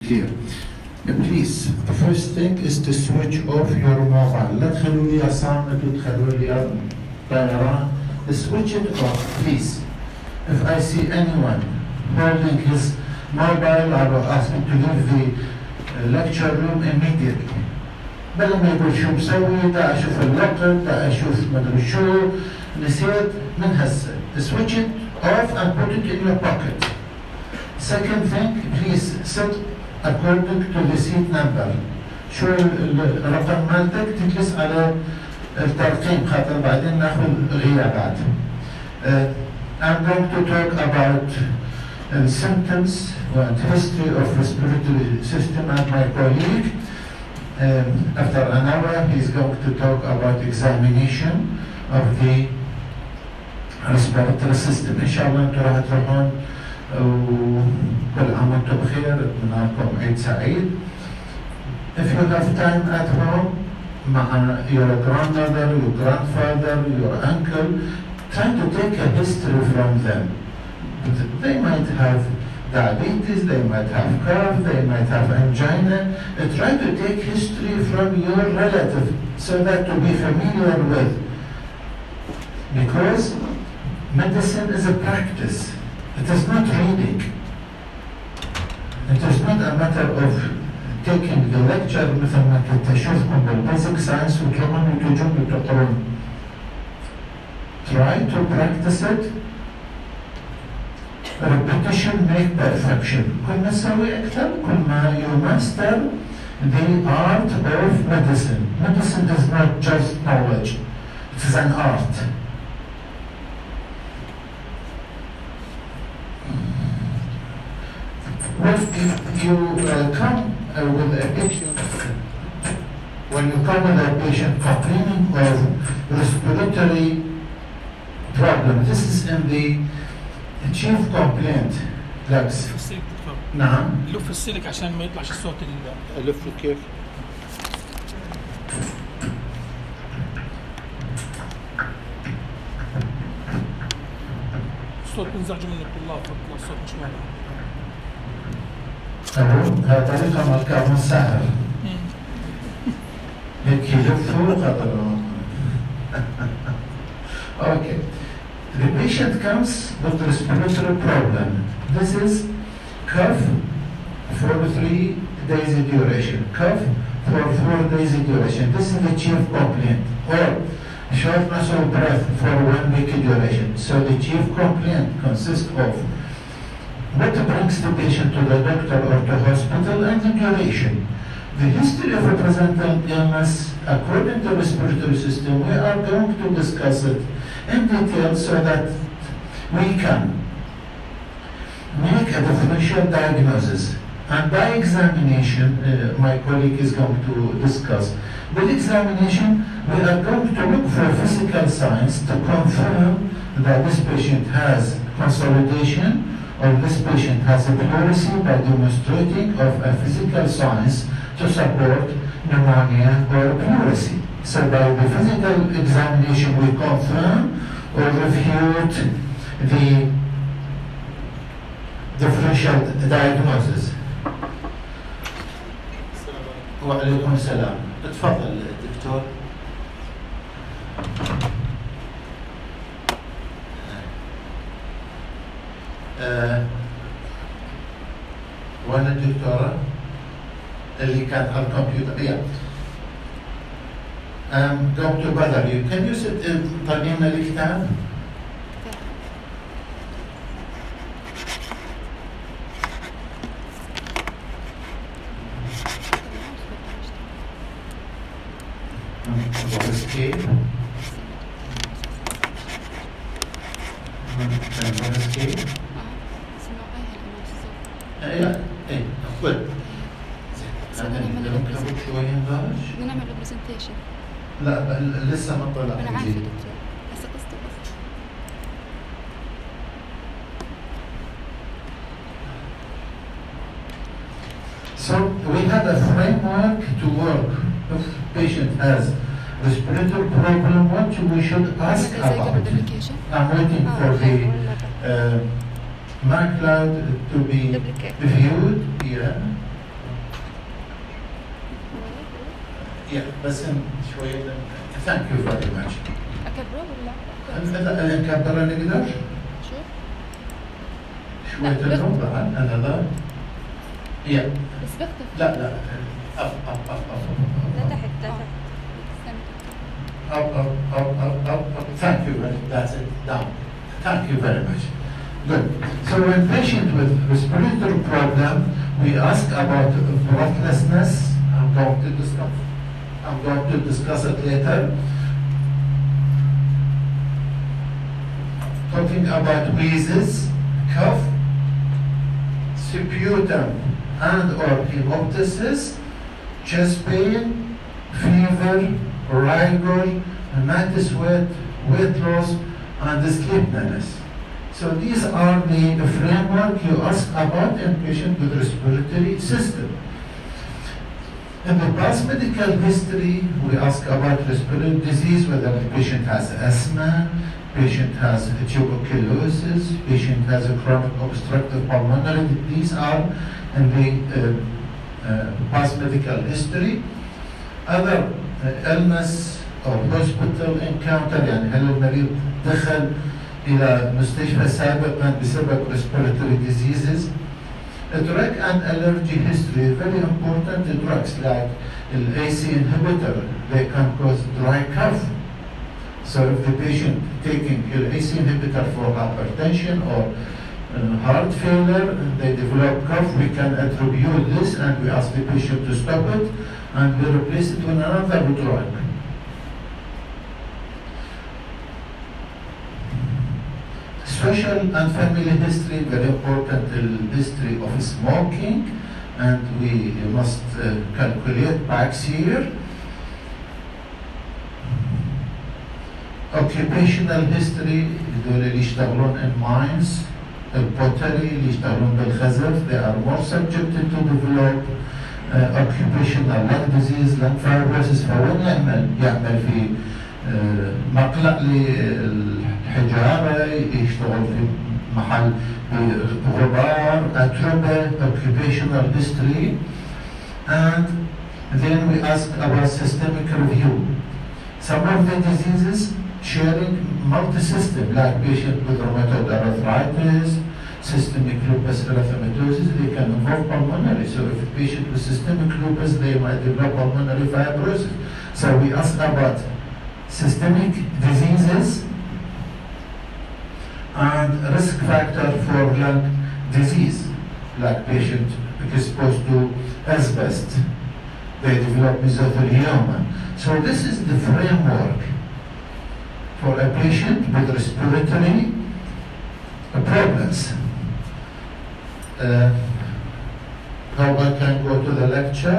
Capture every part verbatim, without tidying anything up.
here. Please, the first thing is to switch off your mobile. لا تخلوا لي صامت وتخلوا لي طيران. Switch it off, please. If I see anyone holding his mobile, I will ask him to leave the lecture room immediately. بدل ما يقول شو مسوي، دا أشوف الوقت، دا أشوف مدري شو، نسيت من هسه. Switch it off and put it in your pocket. Second thing, please sit according to the seat number. شو الرقم مالتك تجلس على الترقيم خاطر بعدين ناخذ غيابات. Uh, I'm going to talk about uh, symptoms and history of respiratory system, and my colleague um, after an hour he's going to talk about examination of the respiratory system. إن شاء الله أنتم راح تروحون وكل عام وأنتم بخير، أتمنى لكم عيد سعيد. If you have time at home مع your grandmother, your grandfather, your uncle, try to take a history from them. They might have diabetes, they might have cough, they might have angina. Uh, try to take history from your relative so that to be familiar with. Because medicine is a practice. It is not reading. It is not a matter of taking the lecture مثل ما كنت أشوفكم بالبيزك ساينس وتروحون وتجون وتقرون. Try to practice it. Repetition make perfection. كل ما تسوي أكثر كل ما you master the art of medicine. Medicine is not just knowledge. It is an art. Well, if you uh, come uh, with a patient, when you come with a patient complaining of respiratory problem, this is in the chief complaint. Lex. نعم. لف السلك عشان ما يطلعش الصوت ال. ألفه كيف؟ الصوت بينزعجوا من الطلاب فبطلع الصوت مش واضح. هذا طريقة مالكا من سهل. هيك يلفوا خاطر. Okay. The patient comes with respiratory problem. This is cough for three days duration, cough for four days duration. This is the chief complaint. Or shortness of breath for one week duration. So the chief complaint consists of what brings the patient to the doctor or to hospital and the duration. The history of a presenting illness according to the respiratory system, we are going to discuss it in detail so that we can make a differential diagnosis. And by examination, uh, my colleague is going to discuss. With examination, we are going to look for physical signs to confirm that this patient has consolidation or this patient has a pleurisy by demonstrating of a physical signs to support pneumonia or pleurisy. So by the physical examination we confirm or refute the differential diagnosis. وعليكم السلام. اتفضل دكتور. أه وانا الدكتورة اللي كانت على الكمبيوتر. Yeah. I'm going to bother you. Can you sit in طالعين الكتاب؟ escape. escape. ايه ايه خذ. نكمل شوية نبالش. بدنا نعمل برزنتيشن. لا لسه ما طلع. أنا عارفة دكتور. هسه قصته بس. So we have a framework to work. If patient has respiratory problem, what we should ask about. I'm waiting for the uh, MacLeod to be viewed. Yeah. Yeah, بس شوية. Thank you very much. اكبره ولا؟ هلا نكبر نقدر؟ شو؟ شوية اللون بعد أنا ذا. Yeah. بس بختفي. لا لا. up up up up up. لتحت لتحت. Up up up up up up. Thank you very much. That's it. Down. Thank you very much. Good. So when patient with respiratory problem, we ask about breathlessness. I'm going to discuss. I'm going to discuss it later. Talking about wheezes, cough, sputum and or hemoptysis, chest pain, fever, rigor, night sweat, weight loss, and sleepiness. So these are the framework you ask about in patient with respiratory system. In the past medical history, we ask about respiratory disease, whether the patient has asthma, patient has tuberculosis, patient has a chronic obstructive pulmonary. These are in the uh, uh, past medical history. Other uh, illness or hospital encounter, يعني هل المريض دخل إلى مستشفى سابقا بسبب respiratory diseases. A drug and allergy history, very important. The drugs like the A C E inhibitor, they can cause dry cough. So if the patient taking the A C E inhibitor for hypertension or uh, heart failure, they develop cough, we can attribute this and we ask the patient to stop it and we replace it with another drug. Social and family history, very important, the history of smoking, and we must uh, calculate packs here. Occupational history, دول اللي يشتغلون in mines, البوتري اللي يشتغلون بالخزف, they are more subjected to develop uh, occupational lung disease, lung fibrosis. فوين يعمل؟ يعمل في uh, مقلع للحجارة، يشتغل في محل غبار، أتربة, occupational history. And then we ask about systemic review. Some of the diseases sharing multi-system, like patient with rheumatoid arthritis, systemic lupus erythematosus, they can involve pulmonary. So if a patient with systemic lupus, they might develop pulmonary fibrosis. So we ask about systemic diseases and risk factor for lung disease, like patient exposed to asbest, they develop mesothelioma. So this is the framework for a patient with respiratory problems. Uh, how I can go to the lecture?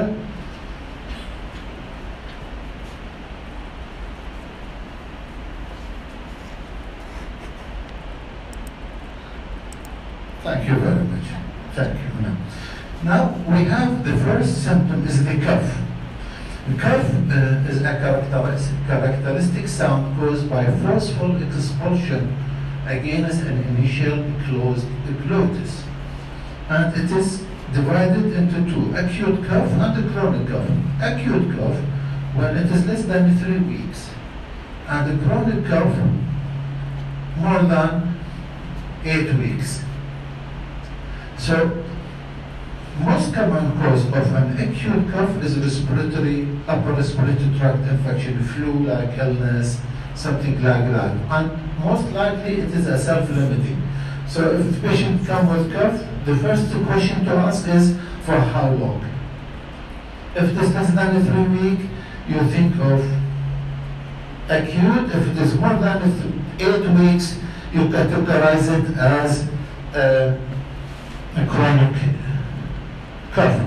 Thank you very much. Thank you. Now we have the first symptom is the cough. The cough uh, is a characteristic, characteristic sound caused by forceful expulsion against an initial closed glottis. And it is divided into two, acute cough and the chronic cough. Acute cough, when it is less than three weeks. And the chronic cough, more than eight weeks. So, most common cause of an acute cough is respiratory, upper respiratory tract infection, flu-like illness, something like that. And most likely it is a self-limiting. So if the patient comes with cough, the first question to ask is for how long? If it is less than three weeks, you think of acute. If it is more than eight weeks, you categorize it as a, a chronic cough.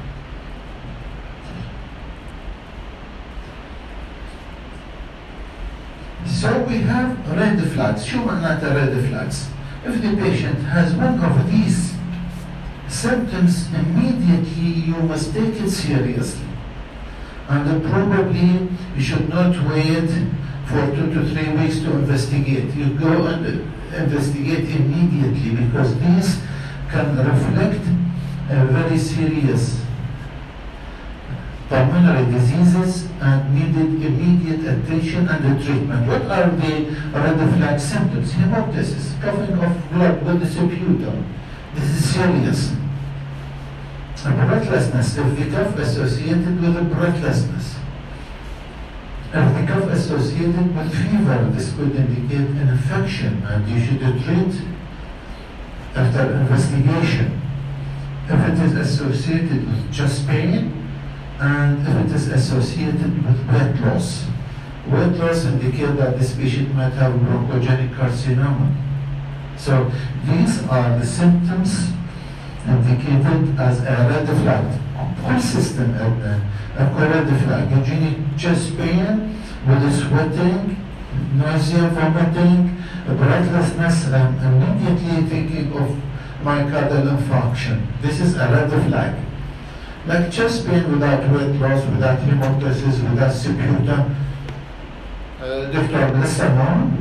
So we have red flags. شو معناتها red flags? If the patient has one of these symptoms, immediately you must take it seriously. And probably you should not wait for two to three weeks to investigate. You go and investigate immediately, because these can reflect a very serious pulmonary diseases and needed immediate attention and treatment. What are the red flag symptoms? Hemoptysis, coughing of blood with the sputum. This is serious. Breathlessness, if the cough associated with breathlessness. If the cough associated with fever, this could indicate an infection and you should treat after investigation. If it is associated with chest pain and if it is associated with weight loss. Weight loss indicates that this patient might have bronchogenic carcinoma. So these are the symptoms indicated as a red flag. Persistent a red flag. Usually chest pain with sweating, nausea, vomiting, breathlessness, and immediately thinking of myocardial infarction. This is a red flag. Like chest pain without weight loss, without hemoptysis, without sputum. Uh, دكتور لسه هون؟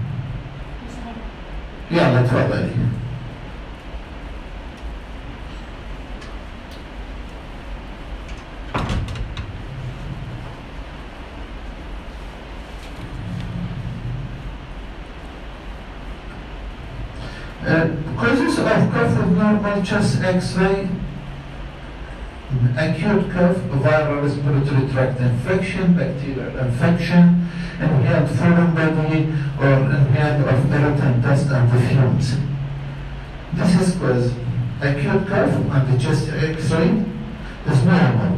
يلا تفضلي. Uh, causes of cough with normal chest X-ray, acute cough, viral respiratory tract infection, bacterial infection, inhaled foreign body, or inhaled of irritant dust and the fumes. This is cause acute cough and the chest X-ray is normal.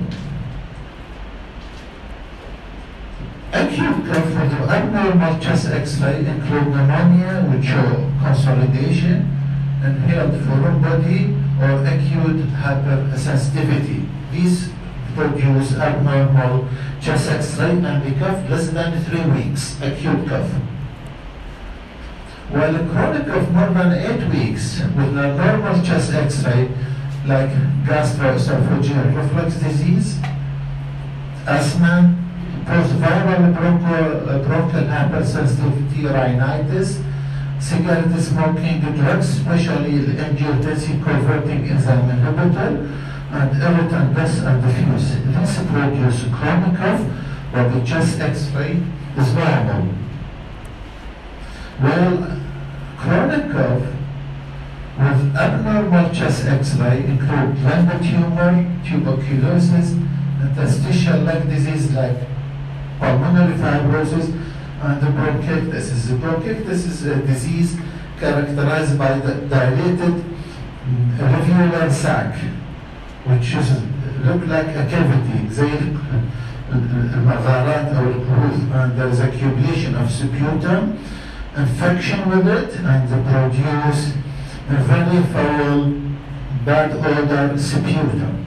Acute cough with abnormal chest X-ray include pneumonia, which show consolidation, inhaled foreign body, or acute hypersensitivity. These produce abnormal chest X-ray and the cough less than three weeks, acute cough. While a chronic cough more than eight weeks with a normal chest X-ray, like gastroesophageal reflux disease, asthma, post-viral bronchial, bronchial hypersensitivity, rhinitis, cigarette smoking, drugs, especially the angiotensin converting enzyme inhibitor, and irritant dust and diffuse. This produces chronic cough, where the chest X-ray is normal. Well, chronic cough with abnormal chest X-ray include lumbar tumor, tuberculosis, interstitial lung disease like pulmonary fibrosis, and the bronchiectasis. The bronchiectasis is a disease characterized by the dilated alveolar sac, which is, look like a cavity, زي المغارات أو القروض, and there is accumulation of sputum, infection with it, and they produce a very foul, bad odor sputum.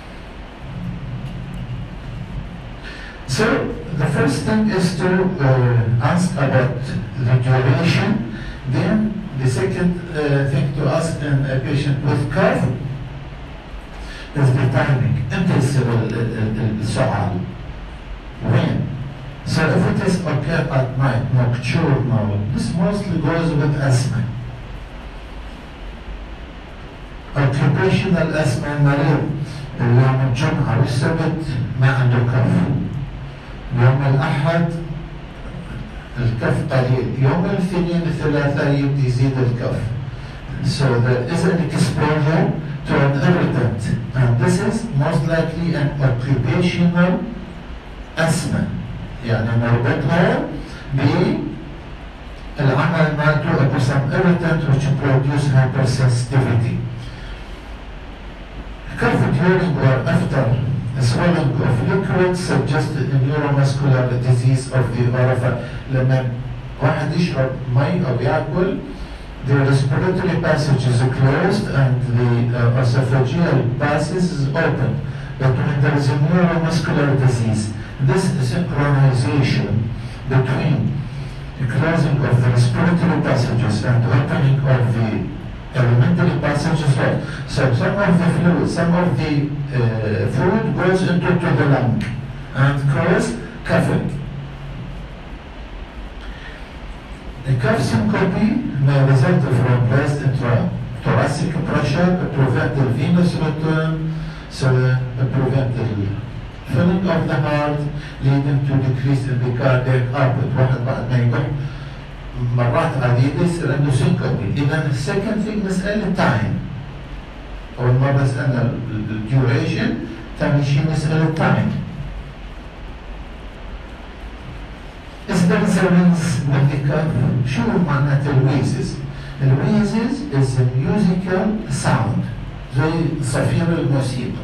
So the first thing is to uh, ask about the duration. Then the second uh, thing to ask in a patient with cough is the timing. امتى يصير السعال? When? So if it is occur at night, nocturnal, this mostly goes with asthma. Occupational asthma المريض يوم الجمعة والسبت ما عنده كف. يوم الأحد الكف قليل. يوم الاثنين الثلاثاء يبدي يزيد الكف. So there is an exposure to an irritant, and this is most likely an occupational asthma. يعني نربطها بالعمل مالته of some irritant which produce hypersensitivity. Cough during or after swelling of liquid suggests a neuromuscular disease of the orifice. لما واحد يشرب مي أو يأكل, the respiratory passage is closed and the uh, esophageal passage is open. But when there is a neuromuscular disease, this synchronization between the closing of the respiratory passages and opening of the elementary passages, right? So some of the fluid, some of the uh, fluid goes into to the lung and cause coughing. The cough syncope may result from raised intrathoracic pressure, prevent the venous return, so uh, prevent the filling of the heart leading to decrease in the cardiac output. واحد بعد ما يقول مرات عديدة يصير عنده syncope. إذا second thing مسألة time. أول مرة سألنا الduration، ثاني شيء مسألة time. Is there resonance with the cuff؟ شو معناته الويزز؟ الويزز is a musical sound زي صفير الموسيقى.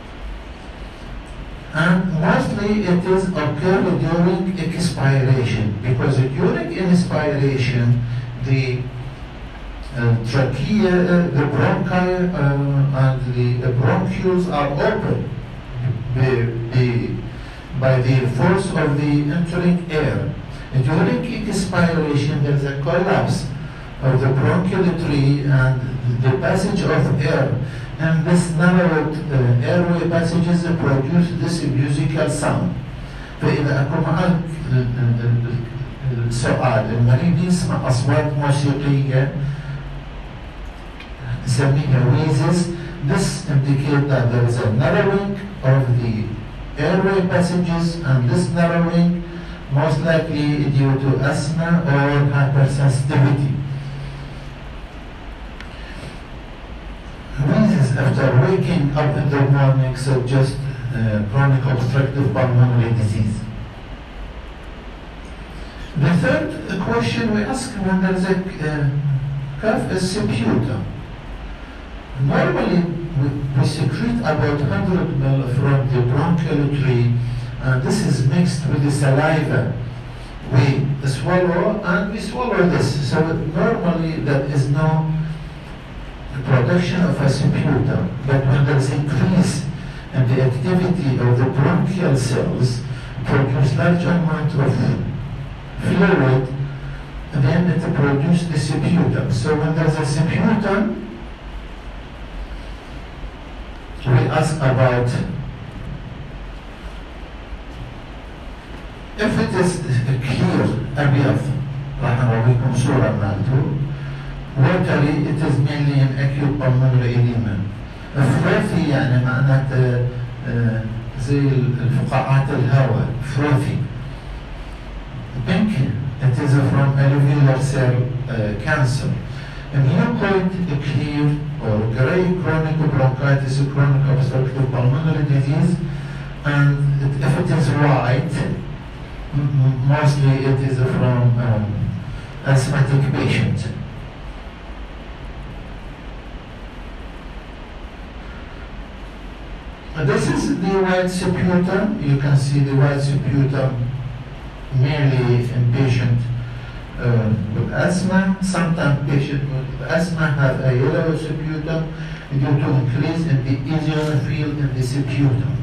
And mostly it is occurred during expiration, because during inspiration the uh, trachea, uh, the bronchi uh, and the bronchioles are open by, by, by the force of the entering air. And during expiration there is a collapse of the bronchial tree and the passage of air. And this narrowed uh, airway passages produce this musical sound. فإذا أكو معك السؤال المريض يسمع أصوات موسيقية نسميها wheezes. This indicates that there is a narrowing of the airway passages, and this narrowing most likely due to asthma or hypersensitivity. Wheezes after waking up in the morning suggest uh, chronic obstructive pulmonary disease. The third question we ask when there is a uh, cough is sputum. Normally we, we secrete about one hundred milliliters from the bronchial tree, and this is mixed with the saliva. We swallow and we swallow this. So normally there is no production of a sputum, but when there is increase in the activity of the bronchial cells, produce large amount of fluid, then it produces the sputum. So when there is a sputum, we ask about if it is clear أبيض. راح نوريكم صورة مالته. Watery, it is mainly in acute pulmonary edema. Frothy يعني معناته زي الفقاعات الهواء. Frothy. Pink, it is from alveolar cell uh, cancer. Mucoid clear or gray chronic bronchitis, chronic obstructive pulmonary disease, and it, if it is white, mostly it is from um, asthmatic patient. This is the white sputum. You can see the white sputum mainly in patient uh, with asthma. Sometimes patients with asthma have a yellow sputum due to increase in the eosinophil in the sputum.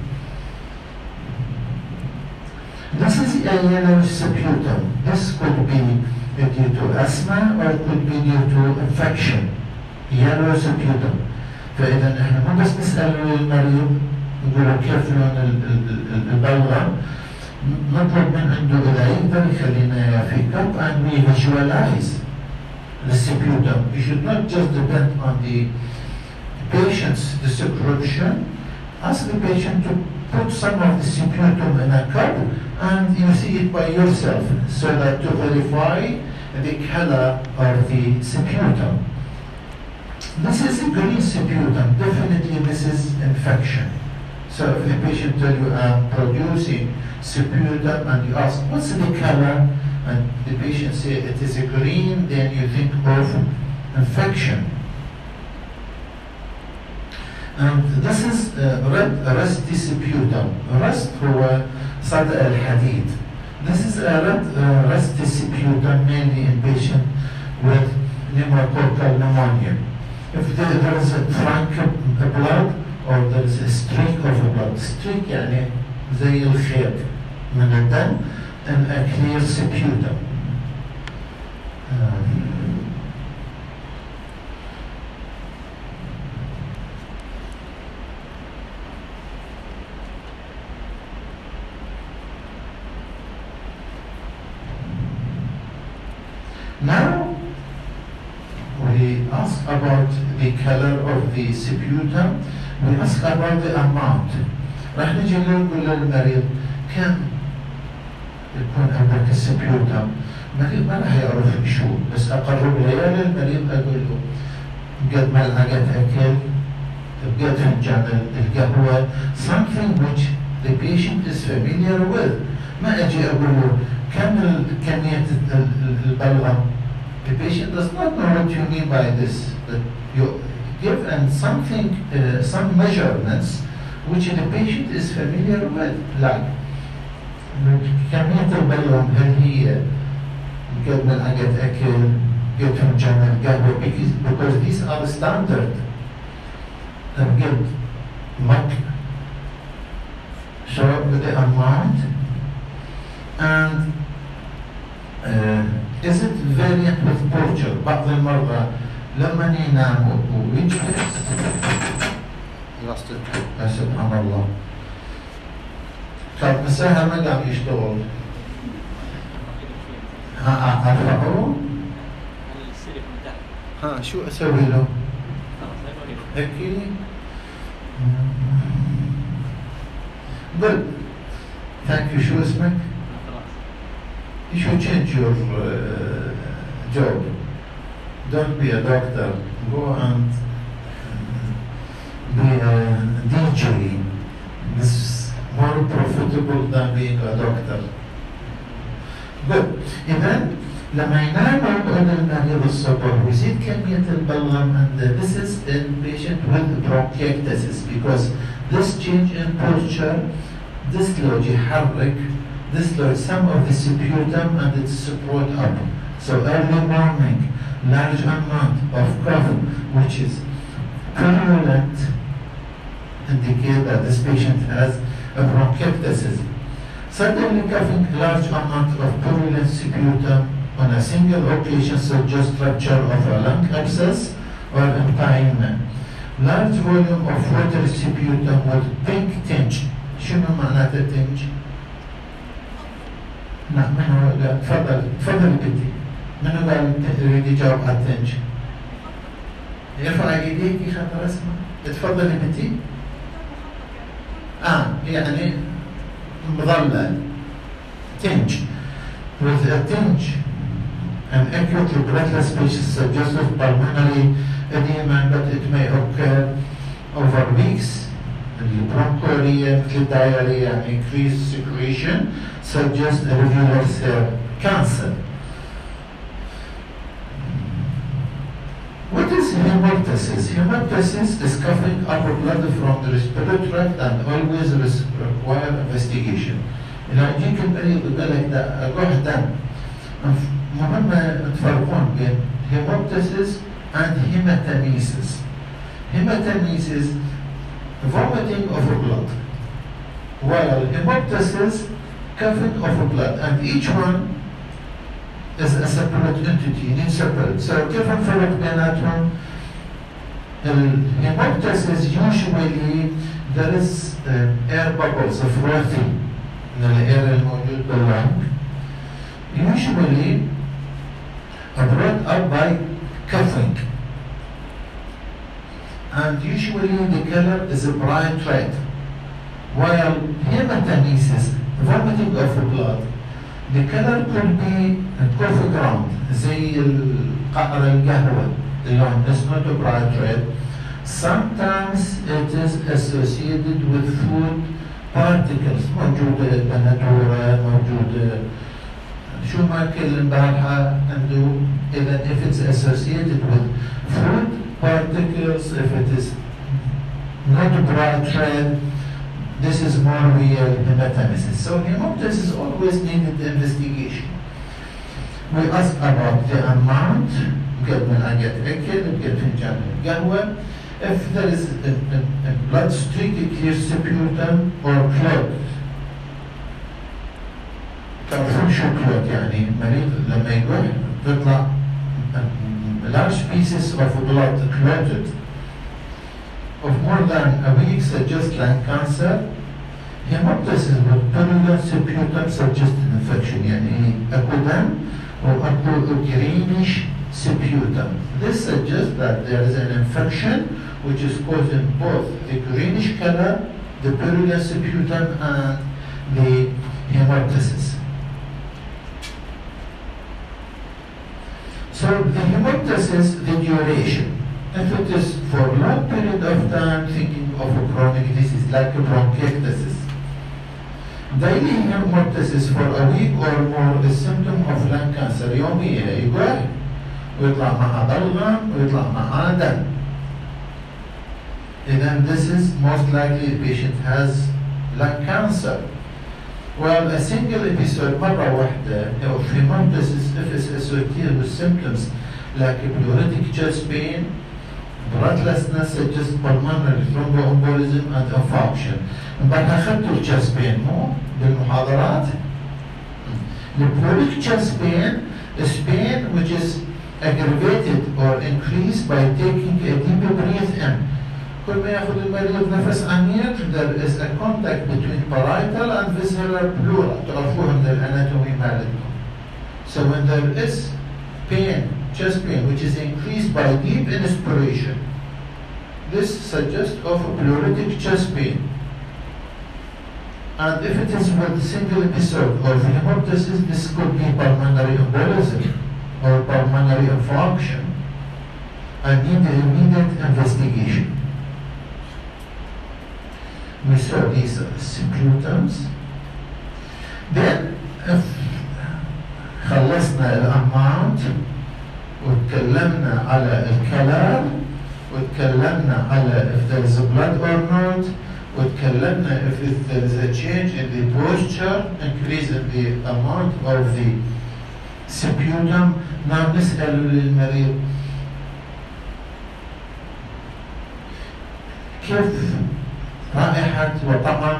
This is a yellow sputum. This could be due to asthma or it could be due to infection. Yellow sputum. فإذا نحن مو بس نسأل المريض نقول كيف لون البلغم، نطلب من عنده إذا يقدر يخلينا في cup and we visualize the sputum. You should not just depend on the patient's description. Ask the patient to put some of the sputum in a cup and you see it by yourself so that to verify the color of the sputum. This is a green sputum. Definitely this is infection. So if the patient tells you I'm producing sputum and you ask what's the color and the patient says it is a green, then you think of infection. And this is uh, red rusty sputum. Rust هو صدأ الحديد. This is a red uh, rusty sputum mainly in patients with pneumococcal pneumonia. If there, there is a frank blood or there is a streak of blood, streak يعني زي الخيط من الدم and a clear sputum. Um, Now, we ask about the color of the sputum. We ask about the amount. راح نجي نقول للمريض كم يكون عندك السبيوتم، المريض ما راح يعرف شو، بس اقرب ليالي المريض اقول له قد ملعقة اكل، بقد فنجان القهوة، something which the patient is familiar with. ما اجي اقول له كم كمية البلغم. The patient does not know what you mean by this, but you give and something, uh, some measurements which the patient is familiar with, like كمية البلغم هل هي قد ملعقة أكل، قد فنجان القهوة، because, because these are the standard. قد مك so the amount and uh, is it variant with posture. بعض المرضى لما يناموا ويجلس سبحان الله طب مساها ما قام يشتغل ها ارفعه ها شو اسوي له؟ هيك good thank you. شو اسمك؟ You should change your uh, job. Don't be a doctor. Go and be a D J. This is more profitable than being a doctor. Good. إذا لما يناموا بعد المريض الصبح ويزيد كمية البلغم and this is in patient with bronchiectasis because this change in posture dislodge يحرك dislodge some of the sputum and it's brought up. So early morning, large amount of cough which is purulent indicate that this patient has a bronchiectasis. Suddenly coughing large amount of purulent sputum on a single occasion suggests rupture of a lung abscess or emptyement. Large volume of watery sputum with pink tinge. شنو معناته tinge؟ نعم منو قال؟ تفضل تفضل بنتي. منو قال يريد يجاوب على التنج؟ يرفع ايديك يخبر اسمه. تفضل بنتي. اه يعني مظلة tinge. With a tinge, an acute breathless patient suggests pulmonary edema, but it may occur over weeks. البرونكوريا مثل الدايريا يعني increased secretion suggests a regular cell cancer. What is hemoptysis? Hemoptysis is coughing upper blood from the respiratory tract and always require investigation. إذا يجيك المريض يقول لك ده أروح دم مهم تفرقون بين hemoptysis and hematemesis. Hematemesis vomiting of blood, while hemoptysis coughing of blood, and each one is a separate entity, in separate. So كيف نفرق بيناتهم؟ Hemoptysis usually there is uh, air bubbles of frothy من الاير الموجود باللنج. Usually brought up by coughing. And usually the color is a bright red, while hematemesis, vomiting of blood, the color could be a coffee ground, زي القعر القهوة اللون is not a bright red. Sometimes it is associated with food particles موجودة بندورة موجودة شو ماكل امبارحة عنده. إذا if it's associated with food particles, if it is not bright red, this is more real hematemesis. So hemoptysis always needed investigation. We ask about the amount, قد ملعقة أكل، قد فنجان القهوة. If there is a, a, a blood streak, clear sputum or clot. تعرفون شو clot يعني؟ مريض لما يروح تطلع large pieces of blood clotted of more than a week suggest lung cancer. Hemoptysis with purulent sputum suggests infection يعني اكو دم واكو greenish sputum. This suggests that there is an infection which is causing both the greenish color, the purulent sputum and the hemoptysis. So the hemoptysis, the duration. If it is for a long period of time, thinking of a chronic disease like a bronchiectasis. Daily hemoptysis for a week or more is symptom of lung cancer يومية يقول ويطلع معها ضلغم ويطلع معها دم. Then this is most likely the patient has lung cancer. Well, a single episode مرة واحدة of hemoptysis if it's associated with symptoms like pleuritic chest pain, breathlessness, such as pulmonary thromboembolism and infarction. But أخذتوا chest pain مو بالمحاضرات. The pleuritic chest pain is pain which is aggravated or increased by taking a deep breath in. كل ما ياخذ المريض نفس عميق there is a contact between parietal and visceral pleura. تعرفوها من الاناتومي مالتكم. So when there is pain, chest pain, which is increased by deep inspiration, this suggests of a pleuritic chest pain. And if it is with single episode of hemoptysis, this could be pulmonary embolism or pulmonary infarction and need immediate investigation. We saw these symptoms. Then if خلصنا الاماونت وتكلمنا على الكلام وتكلمنا على if there is a blood or not وتكلمنا if there is a change in the posture, increase in the amount of the sputum. Now نسأل للمريض كيف رائحة وطعم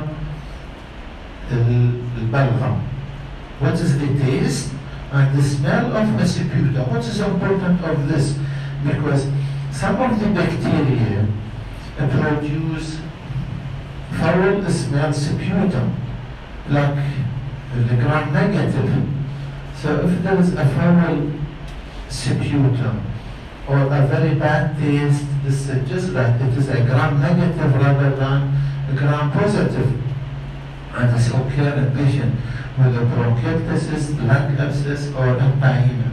البلغم. What is the taste and the smell of a sputum? What is important of this? Because some of the bacteria produce foul smell sputum, like the gram-negative. So if there is a foul sputum or a very bad taste, this suggests that it is a gram-negative rather than a gram-positive. And this occurs in patient with a bronchiectasis, lung abscess, or empyema.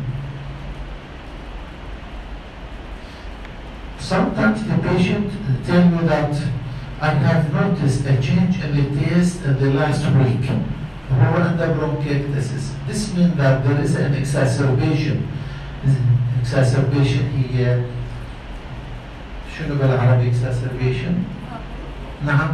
Sometimes the patient tell me that I have noticed a change in the taste in the last week. هو عنده bronchiectasis. This means that there is an exacerbation. Exacerbation هي شنو بالعربي exacerbation؟ نعم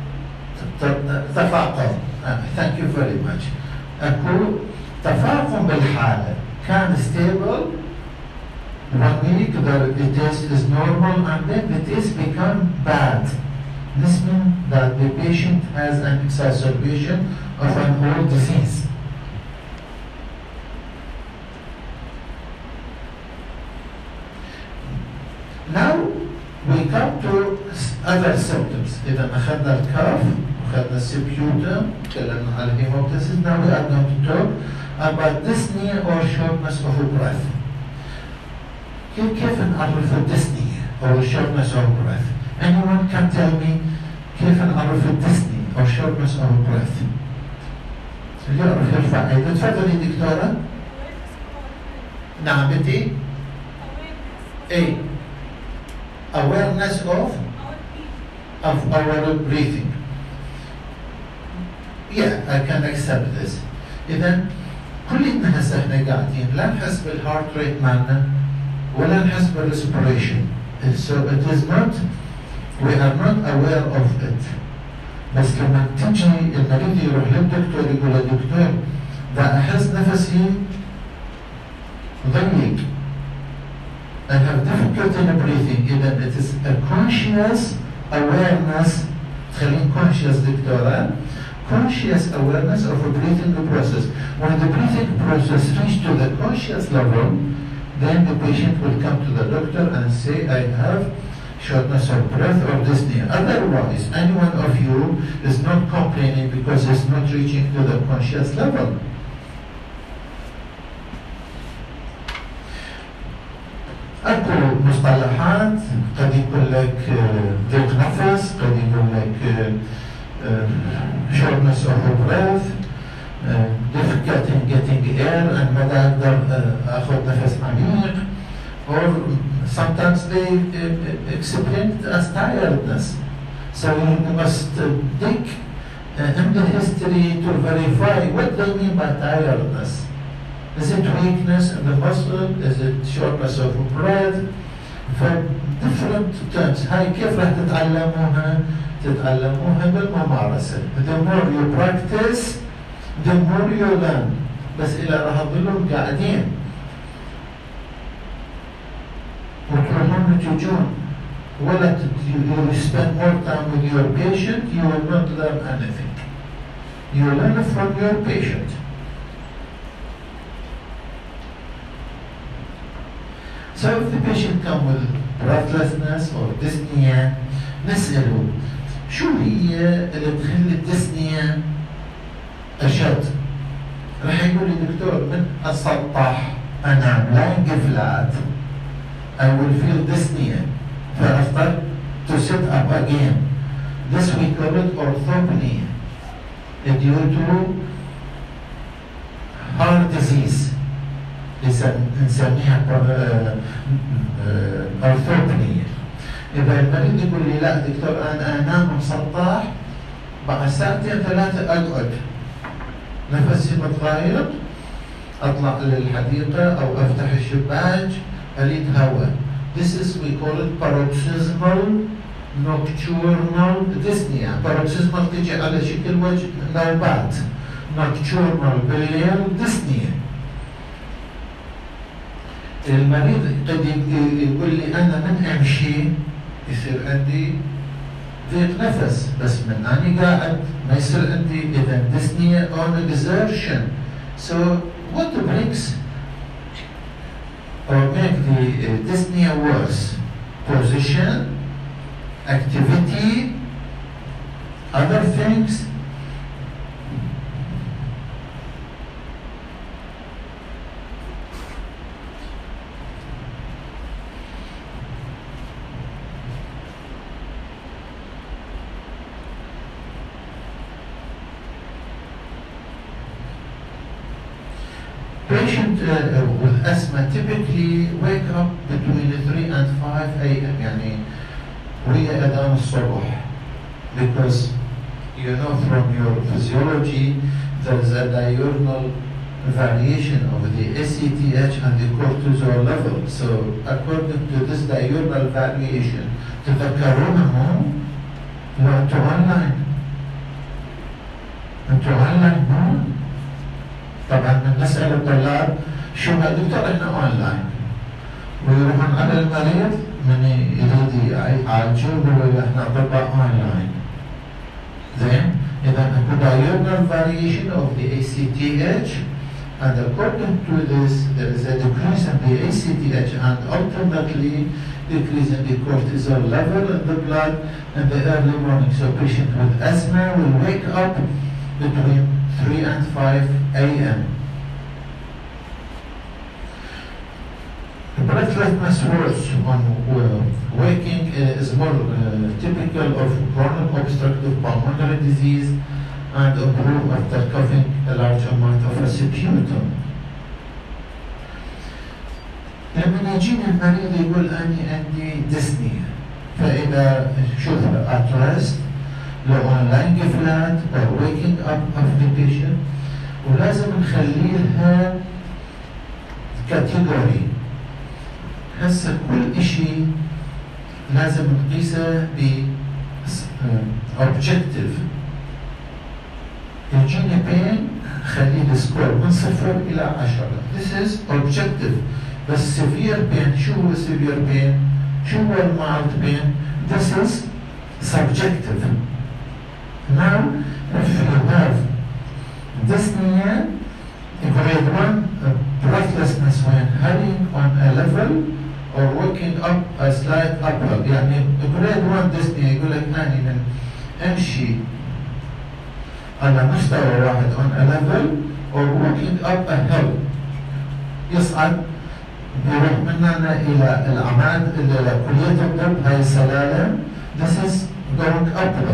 تفاقم. Thank you very much. أقول تفاقم بالحالة كان stable one week, the taste is normal, and then the taste become bad. This means that the patient has an exacerbation of an old disease. Now we come to other symptoms. إذا أخذنا الكاف, أخذنا السبيوتم, تكلمنا على الهيموبتيسيس. Now we are going to talk about dyspnea or shortness of breath. كيف نعرف الديسني or shortness of breath? Anyone can tell me كيف نعرف الديسني or shortness of breath؟ اللي يعرف يرفع ايده. تفضلي دكتورة. نعم بنتي. ايه. Awareness of of our breathing. Yeah, I can accept this. إذا كلنا هسه احنا قاعدين لا نحس بالهارت ريت مالنا ولا نحس بالريسبيريشن. So it is not, we are not aware of it. بس لما تجي المريض يروح للدكتور يقول له دكتور ده أحس نفسي ضيق. I have difficulty in breathing. إذا it is a conscious awareness. تخلين conscious دكتورة. Conscious awareness of a breathing process. When the breathing process reaches to the conscious level, then the patient will come to the doctor and say, I have shortness of breath or dyspnea. Otherwise, any one of you is not complaining because it's not reaching to the conscious level. أكو مصطلحات قد يقول لك ضيق نفس، قد يقول لك uh, shortness of breath, uh, difficulty in getting air and مدى أقدر uh, أخذ نفس عميق, or sometimes they uh, explain it as tiredness. So you must uh, dig uh, in the history to verify what they mean by tiredness. Is it weakness in the muscle? Is it shortness of breath? For different terms. هاي كيف راح تتعلموها؟ تتعلموها بالممارسة. The more you practice, the more you learn. بس إذا راح تظلوا قاعدين وتروحون تجون ولا you spend more time with your patient, you will not learn anything. You learn from your patient. So if the patient comes with breathlessness or dyspnea, نسأله شو هي اللي تخلي الديسنيا أشد؟ راح يقول لي دكتور من أسطح أنام lying flat I will feel dyspnea فأضطر to sit up again. This we call it orthopnea due to heart disease. نسميها orthopnea. إذا المريض يقول لي لا دكتور أنا أنام مسطح بعد ساعتين ثلاثة أقعد نفسي متغير أطلع للحديقة أو أفتح الشباك أريد هواء. This is we call it paroxysmal nocturnal dyspnea. Paroxysmal تجي على شكل وجه نوبات. Nocturnal بالليل dyspnea. المريض قد يقول لي أنا من أمشي يصير عندي ضيق نفس بس من أني قاعد ما يصير عندي إذا dyspnea on exertion. So what brings or make the uh, dyspnea worse? Position, activity, other things. Patient uh, with asthma typically wake up between three and five A M يعني وهي أذان الصبح, because you know from your physiology there is a diurnal variation of the A C T H and the cortisol level. So according to this diurnal variation تذكرونه لو أنتوا أونلاين أنتوا أونلاين مو طبعا من نسأل الطلاب شو ما دكتور احنا اونلاين ويروحون على المريض من يريد يعالجه يقولوا احنا اطباء اونلاين. زين اذا اكو diurnal variation of the A C T H and according to this there is a decrease in the A C T H and ultimately decrease in the cortisol level in the blood in the early morning. So patient with asthma will wake up between three and five A M Breathlessness worse on uh, waking uh, is more uh, typical of chronic obstructive pulmonary disease and improve after coughing a large amount of sputum. لما يجيني المريض يقول أني عندي dyspnea فإذا شوف at rest لو online فلات or waking up of the patient ولازم نخليها كاتيجوري. هسه كل اشي لازم نقيسه ب objective. يجيني بين خليه السكور من صفر إلى عشرة. This is objective. بس severe pain شو هو severe pain؟ شو هو mild pain؟ This is subjective. Now if you have dyspnea grade one uh, breathlessness when hurrying on a level or waking up a slight uphill. يعني grade one dyspnea يقول لك أنا من أمشي على مستوى واحد on a level or walking up a hill يصعد يروح مننا إلى الأعماد إلى كلية الطب هاي السلالم. This is going uphill.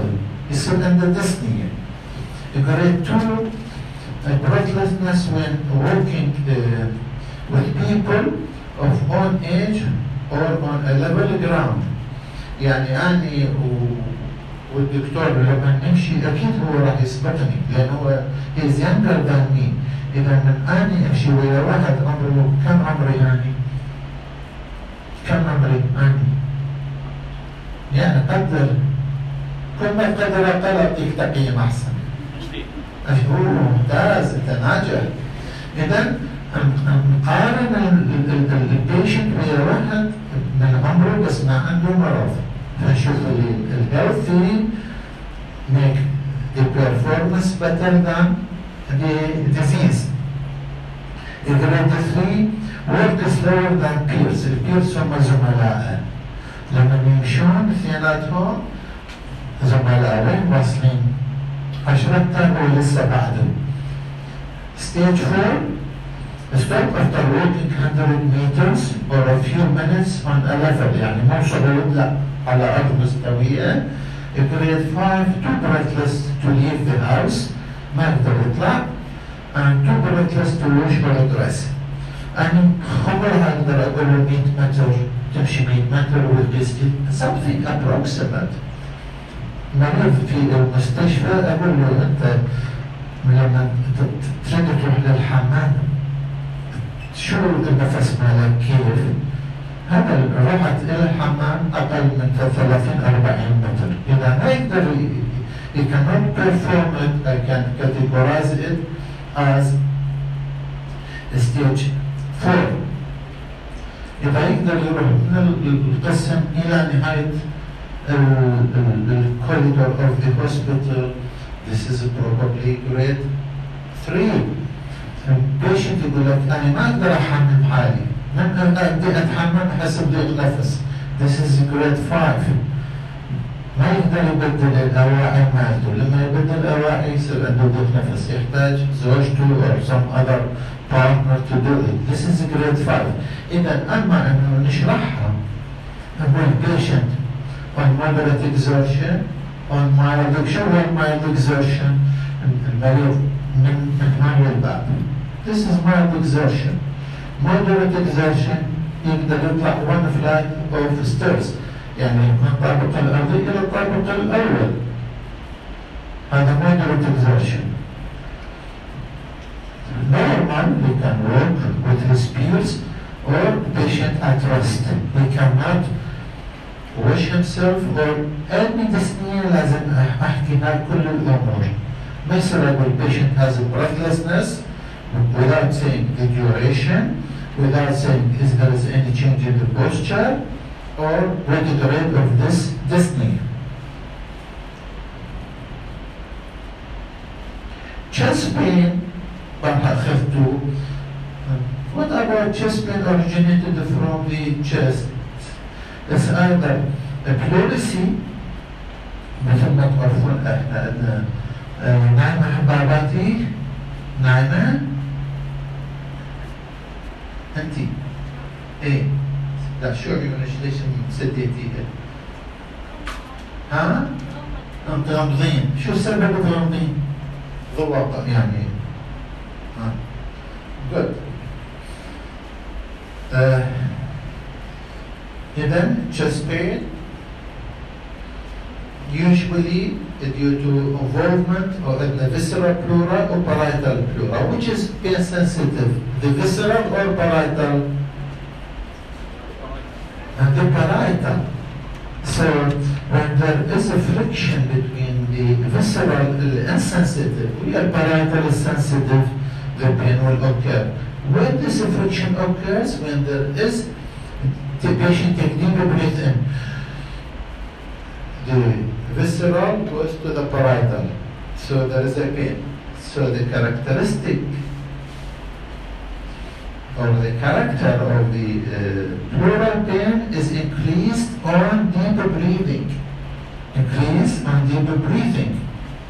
يصير عنده dyspnea. Grade two, uh, breathlessness when walking uh, with people of own age or on a level ground. يعني أنا والدكتور لما نمشي أكيد هو راح يسبقني لأن هو he is younger than me. إذا من أنا أمشي ويا واحد عمره كم عمري يعني؟ كم عمري أنا؟ يعني قدر كل ما قدر أقل أعطيك تقييم أحسن. أيوه ممتاز أنت ناجح. إذا نقارن البيشنت ويا واحد من عمره بس ما عنده مرض. فنشوف الهيلثي make the performance better than the disease. Grade three work slower than peers. البيرز هم زملائه. لما يمشون اثنيناتهم زملاء وين واصلين؟ عشرة ولسه بعده. Stage four stop after walking one hundred meters or a few minutes on a level. يعني مو صعود لا على أرض مستوية. Grade five too breathless to leave the house. ما يقدر يطلع. And too breathless to wash or dress. أنا خبرها أقدر أقول له مية متر تمشي مية متر وتقيس something approximate. مريض في المستشفى أقول له أنت لما تريد تروح للحمام شو النفس مالك كيف؟ هذا رحت إلى الحمام أقل من ثلاثين أربعين متر. إذا ما يقدر he cannot perform it, I can categorize it as stage four. إذا يقدر يروح من القسم إلى نهاية the corridor of the hospital, this is probably grade three. Patient يقول لك أنا ما أقدر أحمم حالي، من أبدي أتحمم حسب ضيق نفس. This is grade five. ما يقدر يبدل الأواعي مالته، لما يبدل الأواعي يصير عنده ضيق نفس، يحتاج زوجته or some other partner to do it. This is grade five. إذا أما أنه نشرحها نقول patient on moderate exertion, on mild exertion, on mild exertion, المريض من من هاي الباب. This is mild exertion. Moderate exertion يقدر يطلع one flight of stairs، يعني من الطابق الأرضي إلى الطابق الأول. هذا moderate exertion. Normal, he can walk with his peers or patient at rest. He cannot wash himself or any dyspnea لازم أحكي هاي كل الأمور. ما يصير أقول patient has breathlessness without saying the duration, without saying is there is any change in the posture, or what is the rate of this dyspnea. Chest pain, what about chest pain originated from the chest? It's either a pleurisy مثل ما تعرفون احنا عندنا نايمة حباباتي نايمة انتي ايه لا شعري من ليش سديتيها ها؟ متغمضين شو السبب متغمضين؟ ضوء يعني ها good uh, إذن chest pain usually due to involvement or in the visceral pleura or parietal pleura. Which is pain sensitive, the visceral or parietal? And the parietal. So when there is a friction between the visceral and insensitive, where parietal is sensitive, the pain will occur. When this friction occurs, when there is the patient take deep breath in, the visceral goes to the parietal, so there is a pain. So the characteristic or the character of the uh, pleural pain is increased on deep breathing. Increase on deep breathing.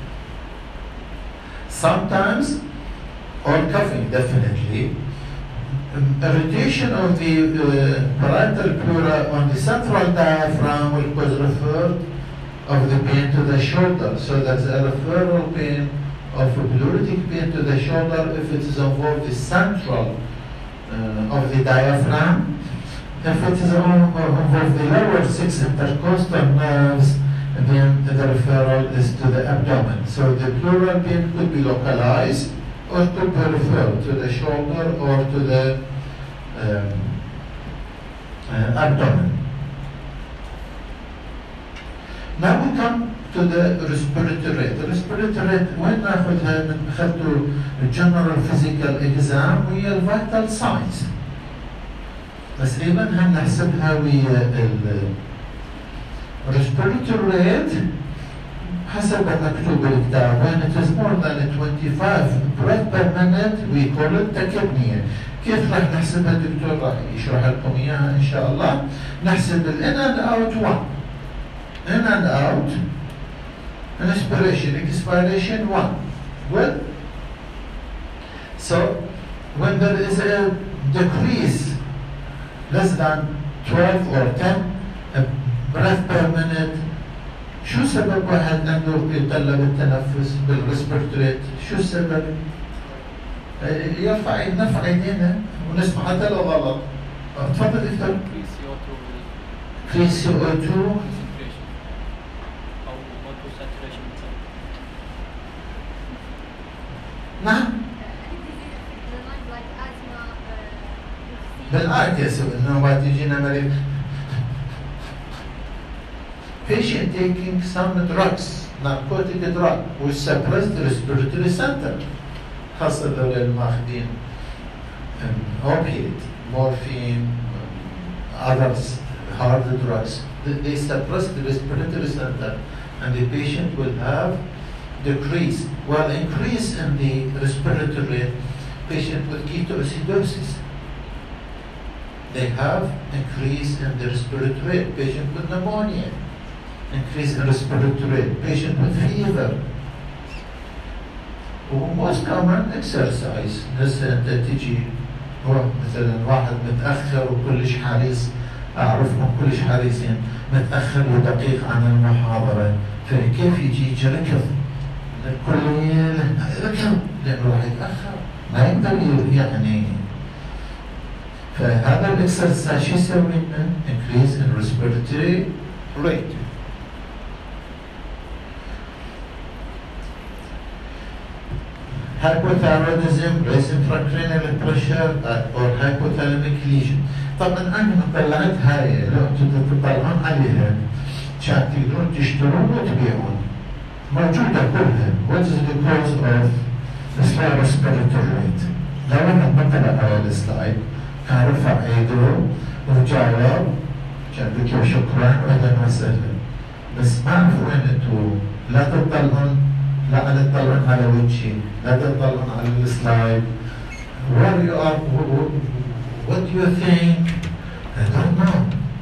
Sometimes, or coughing definitely. Irritation of the uh, parietal pleura on the central diaphragm will cause referred of the pain to the shoulder. So there's a referral pain of pleuritic pain to the shoulder if it is involved the central uh, of the diaphragm. If it is involved the lower six intercostal nerves, then the referral is to the abdomen. So the pleural pain could be localized or could be referred to the shoulder or to the um, uh, abdomen. Now we come to the respiratory rate. The respiratory rate وين ناخذها؟ من اخذتوا general physical exam ويا vital signs. بس ايضا هم نحسبها ويا ال respiratory rate حسب ما مكتوب بالكتاب. when it is more than twenty-five breath per minute we call it tachypnea. كيف راح نحسبها الدكتور راح يشرح لكم اياها ان شاء الله. نحسب ال in and out one. In and out, inspiration, expiration, one. Good? So, when there is a decrease less than twelve or ten breath per minute, شو سبب واحد عنده يتطلب التنفس بالريسبيرتوريت؟ شو السبب؟ يرفع نرفع ايدينا ونسمع حتى لو غلط. تفضل دكتور. Free C O two. نعم بالآية يسوي إنه بعد يجينا مريض patient taking some drugs narcotic drug which suppress the respiratory center خاصة ذول الماخذين opiate morphine others hard drugs they suppress the respiratory center and the patient will have decrease, well, increase in the respiratory rate, patient with ketoacidosis. They have increase in the respiratory rate, patient with pneumonia, increase in respiratory rate, patient with fever. Most common exercise, هسه انت تجي مثلا واحد متأخر وكلش حريص، أعرفهم كلش حريصين، متأخر ودقيق عن المحاضرة، فكيف يجي يجي ركض؟ الكلية ركض لأنه راح يتأخر ما يقدر يعني فهذا الاكسرسايز شو يسوي لنا؟ increase in respiratory rate. Hypothyroidism, raise intracranial pressure or hypothalamic lesion. طبعا أنا طلعت هاي لو أنتم تطلعون عليها كان تقدرون تشترون وتبيعون. موجودة كلها. What is the cause of slow respiratory rate؟ لو أنا بطلع على السلايد كان رفع ايده وجاوب كان ذكي وشكرا واهلا وسهلا. بس ما أعرف وين أنتم لا تطلعون لا تطلعون على وجهي لا تطلعون على السلايد. Where you are, what do you think? I don't know.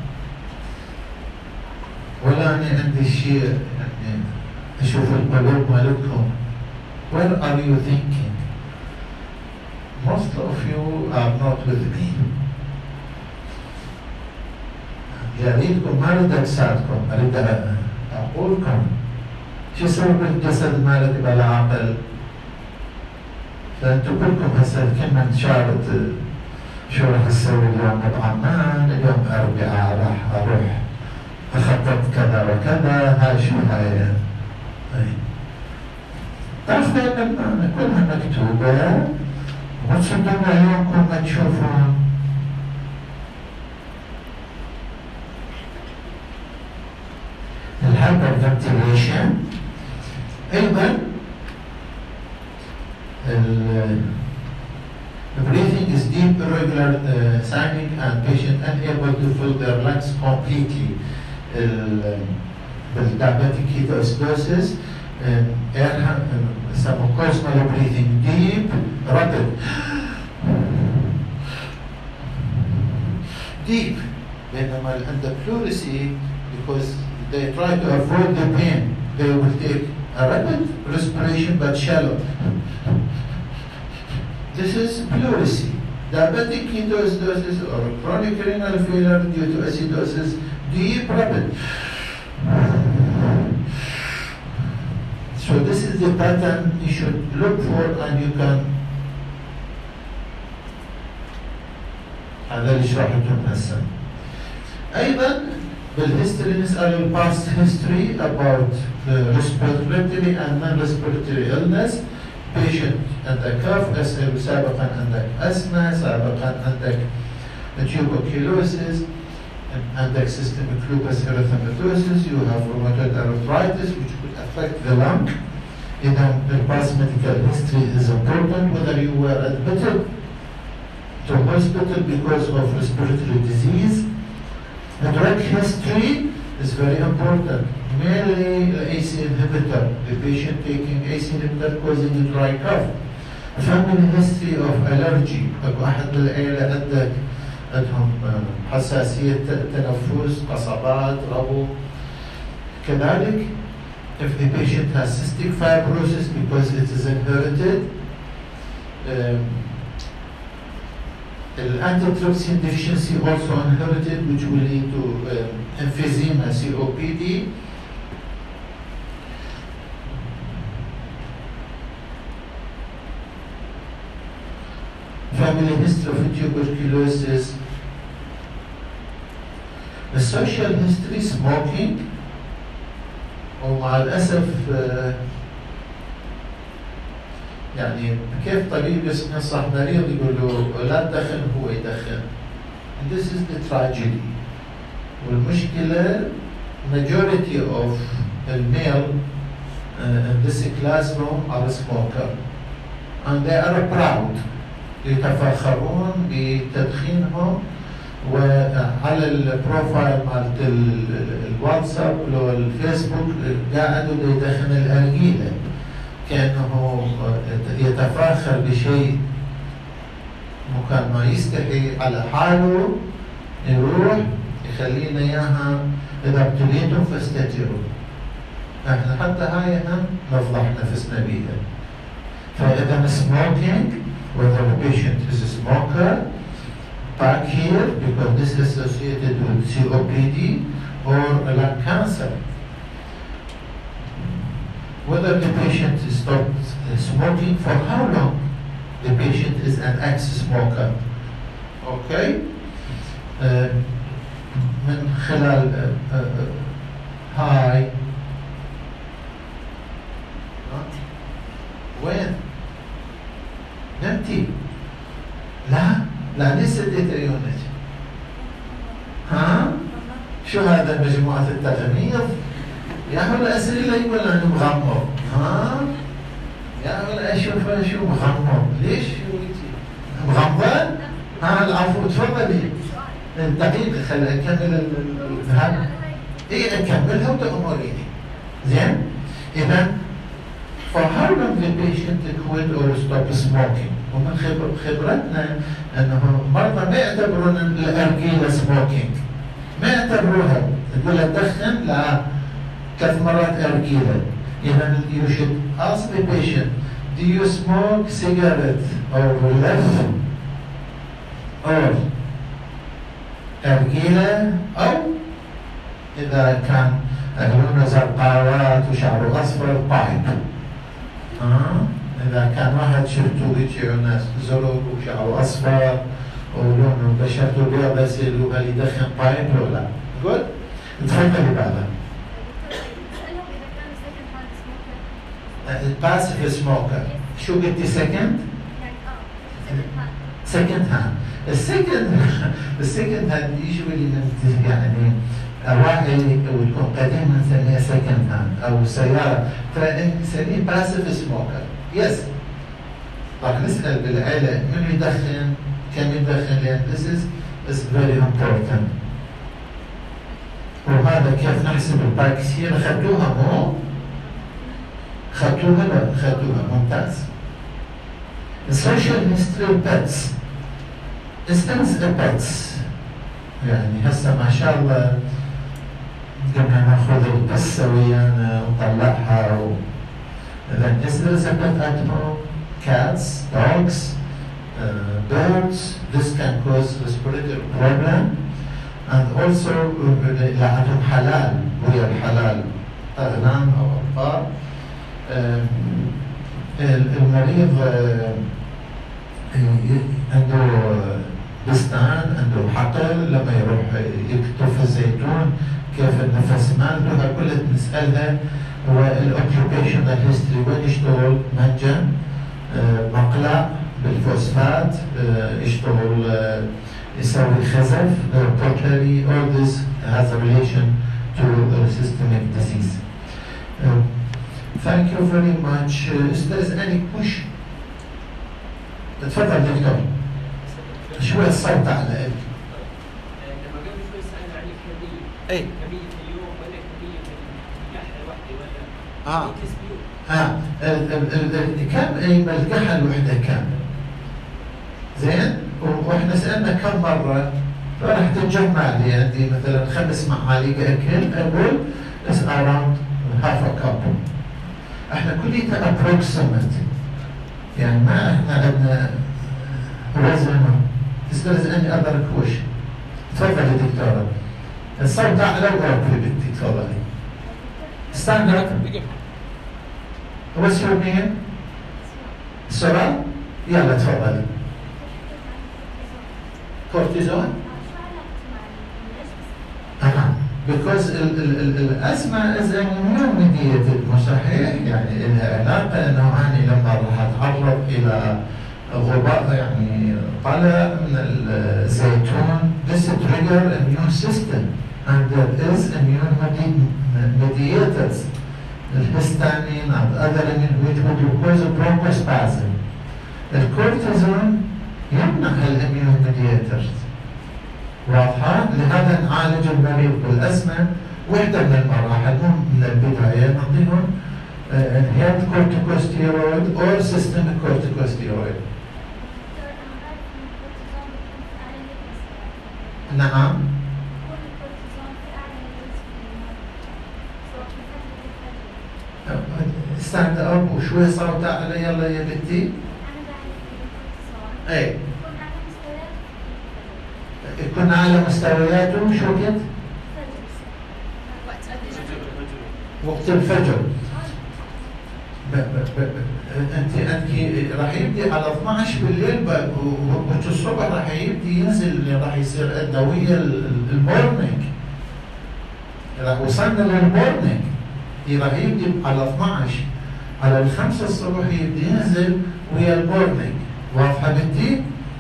ولا أنا عندي شيء يعني أشوف القلوب مالكم. Where are you thinking? Most of you are not with me. يا ريتكم ما أريد أساعدكم، أريد أقولكم شو سبب الجسد مالك بلا عقل؟ فأنتم كلكم هسه كنا نشارك شو راح أسوي اليوم بعمان، اليوم أربعاء راح أروح أخطط كذا وكذا، هاي شو هاي؟ تعرفوا الأمانة كلها مكتوبة وتصدقون عيونكم ما تشوفون. الهايبر فنتيليشن أيضا the breathing is deep, irregular uh, signing and patient unable to fill their lungs completely. بالdiabetic ketoacidosis air submucosal breathing deep, rapid, deep. بينما عند pleurisy because they try to avoid the pain, they will take a rapid respiration but shallow. This is pleurisy. Diabetic ketoacidosis or chronic renal failure due to acidosis, deep, rapid. So this is the pattern you should look for, and you can هذا اللي شرحته هسه. أيضا بالهيستوري نسأل ال past history about the respiratory and non-respiratory illness. patient عندك cough، أسأل سابقا عندك أسمة، سابقا عندك tuberculosis، عندك systemic lupus erythematosus، you have rheumatoid arthritis which could affect the lung. إذا the past medical history is important, whether you were admitted to hospital because of respiratory disease. The drug history is very important. Mainly the A C inhibitor, the patient taking A C inhibitor causing a dry cough. Family history of allergy. واحد من العيلة عندك عندهم حساسية تنفس، قصبات، ربو. كذلك if the patient has cystic fibrosis because it is inherited. Um, The antitrypsin deficiency also inherited, which will lead to uh, emphysema, C O P D. Family history of tuberculosis. The social history, smoking. ومع الأسف uh, يعني كيف طبيب ينصح مريض يقول له لا تدخن هو يدخن. And this is the tragedy. والمشكلة majority of the male uh, in this classroom are smoker and they are proud. يتفاخرون بتدخينهم وعلى البروفايل مالت الواتساب أو الفيسبوك قاعدوا يدخن الأرجيلة كأنه يتفاخر بشيء مكان ما يستحي على حاله يروح يخلينا إياها إذا ابتليتم فاستتروا. احنا حتى هاي هم نفضح نفسنا بيها. فإذا smoking, whether the patient is a smoker, back here because this is associated with C O P D or lung cancer. Whether the patient stopped smoking, for how long the patient is an ex-smoker. Okay? Uh, من خلال uh, uh, هاي وين؟ نمتي؟ لا لا ليش سديت عيونك؟ ها؟ شو هذا مجموعة التغميض؟ يا هو الأسئلة يقول أنا مغمض، ها؟ يا هو أشوف شو مغمض، ليش شو مغمضة؟ ها العفو تفضلي. دقيقة خليني أكمل الفهم. إيه أكملها وتأمريني. زين؟ إذا for how long the patient quit or stop smoking؟ ومن خبر خبرتنا أنه مرضى ما يعتبرون الأرجيلة smoking. ما يعتبروها. تقول له تدخن؟ لا. ثلاث مرات أرجيلة. إذا you should ask the patient, do you smoke cigarette or left or أرجيلة أو إذا كان لونه زرقاوات وشعره أصفر بايب. آه. إذا كان واحد شفتوا هيك ناس زرق وشعره أصفر ولونه بشرته بيض يصير له هل يدخن بايب ولا لا؟ good. تفضلي بعدها. passive smoker. شو قلتي second؟ second hand. السكند السكند هاند يجولي يعني أواعي وتكون قديمة نسميها سكند هاند أو سيارة فنسميه باسيف سموكر. يس. راح نسأل بالعيلة من يدخن كم يدخن لأن this is is very important. وهذا كيف نحسب الباكسير خدوها مو؟ خدوها لا خدوها ممتاز. السوشيال هيستوري بيتس استنس البيتس يعني هسه ما شاء الله قمنا ناخذ القصه ويانا ونطلعها و then is there a pet at home? Cats, dogs, uh, birds, this can cause respiratory problem and also اللي عندهم حلال ويا الحلال أغنام أو أبقار آه، المريض آه، عنده بستان، عنده حقل، لما يروح يكتف الزيتون كيف النفس مالته، كلها نسالها. والاوكيوبيشنال هيستوري، وين يشتغل؟ مهجن، آه، مقلع بالفوسفات، آه، يشتغل، آه، يسوي خزف، بوتلري. all this has a relation to uh, systemic disease. Uh, thank you very much. Uh, is there any push? تفضل دكتور. شوي الصوت أعلى. لما قبل شوي سألنا عن الكمية. إيه. كمية اليوم ولا كمية الكحة الواحدة ولا؟ آه. ها كم الكحة الوحدة كم؟ زين؟ واحنا سألنا كم مرة؟ راح تتجمع لي عندي مثلا خمس معالق أكل، أقول it's around half a cup. احنا كليتها approximate. يعني ما احنا عندنا وزن. Is there any other question؟ تفضلي دكتورة. الصوت أعلى وأوطي بنتي، تفضلي. stand up. What's your name؟ سورة؟ يلا تفضلي. كورتيزون؟ أها. because ال ال ال الأزمة is immune mediated، مو صحيح؟ يعني لها علاقة إنه أنا لما راح أتعرض إلى غبار يعني طلع من الزيتون this trigger immune system and there is immune mediators. الهستامين and other immune which would cause a bronchospasm. الكورتيزون يمنع الاميون ميدياترز. واضحة؟ لهذا نعالج المريض بالأزمة وحدة من المراحل، مو من البداية نعطيهم inhaled corticosteroid or systemic corticosteroid. نعم. ستاند اب وشوي صوت اعلى، يلا يا بنتي. اي يكون على مستوياته شو قد؟ وقت الفجر. ب ب ب انت انت راح يبدي على اثنعش بالليل وقت الصبح راح يبدي ينزل، راح يصير الدويه المورنينج. راح وصلنا للمورنينج، راح يبدي على اثنعش، على الخمسة الصبح يبدي ينزل ويا المورنينج. واضحة بنتي؟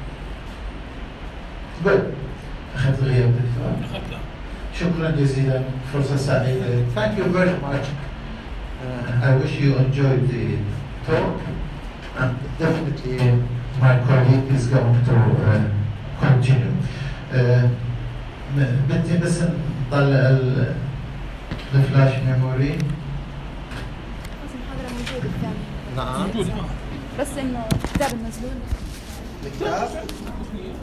جود. أخذت غياب دكتور؟ أخذتها. شكرا جزيلا، فرصة سعيدة. Thank you very much. Uh, I wish you enjoyed the talk, and definitely my colleague is going to uh, continue. Uh, بنتي بس نطلع الفلاش ميموري. بس المحاضرة موجودة قدامي. نعم. موجود. بس إنه الكتاب المزلول. الكتاب؟